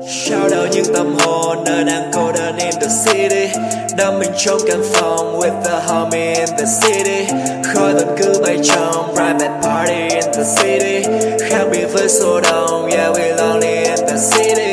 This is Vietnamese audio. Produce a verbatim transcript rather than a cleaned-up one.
Shout out những tâm hồn nơi đang cô đơn in the city. Đắm mình trong căn phòng with the homie in the city. Khói vẫn cứ bay trong private party in the city. Khác biệt với số đông, yeah we lonely in the city.